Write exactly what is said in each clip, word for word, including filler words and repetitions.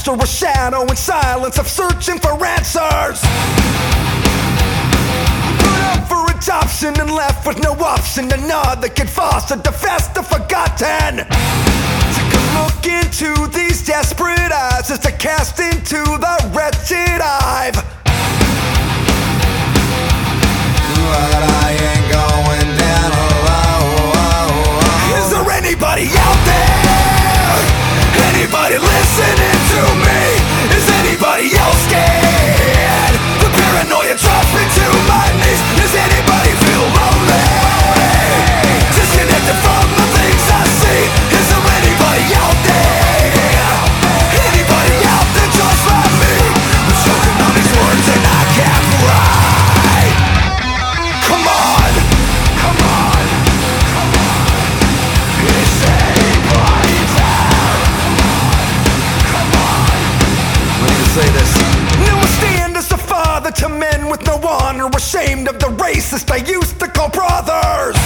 master of shadow and silence of searching for answers. Put up for adoption and left with no option to nod that could foster the fast the forgotten. Take a look into these desperate eyes as to cast into the wretched hive. But I ain't going down alone. Is there anybody out there? Anybody listening to me? Is anybody else scared? The paranoia drops me to my knees. Does anybody feel lonely? Disconnected from the things I see. Is there anybody out there? Anybody out there just like me? I'm choking on these words and I can't write. Come on, come on, come on. Is anybody there? Come on, I need to say this. Now I stand as a father to men with no honor, ashamed of the racist I used to call brothers.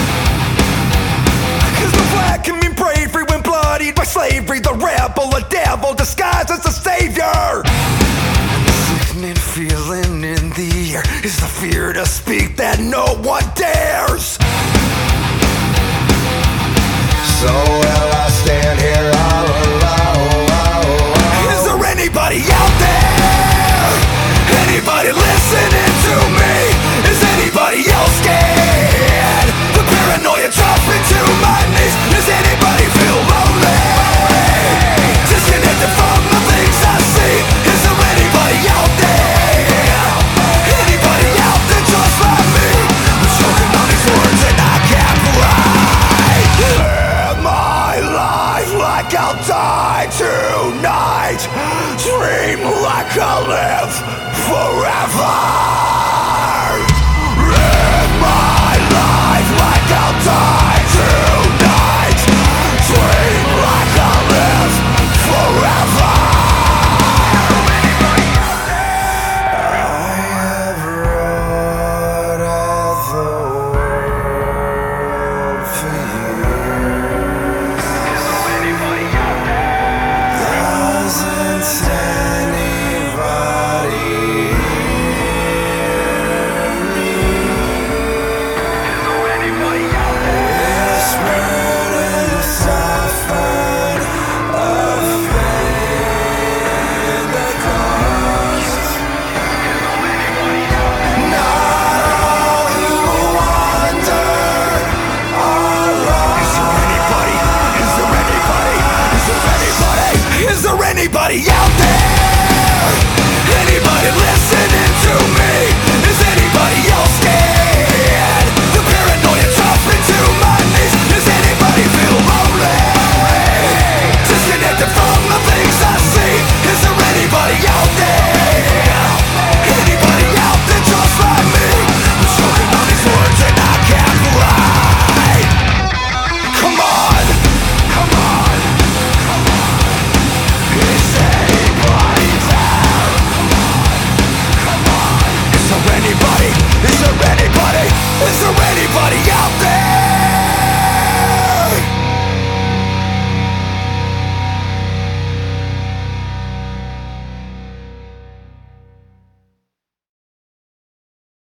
Cause the flag can mean bravery when bloodied by slavery. The rebel, a devil disguised as a savior. Sickening feeling in the air is the fear to speak that no one dares. So will I stand here all alone? Is there anybody out there? Anybody listening to me? Is anybody else scared? The paranoia drops me to my knees. Does anybody feel lonely? Disconnected from the things I see. Is there anybody out there? Anybody out there just like me? I'm choking on these words and I can't write. Live my life like I'll die tonight. Dream like I'll live forever.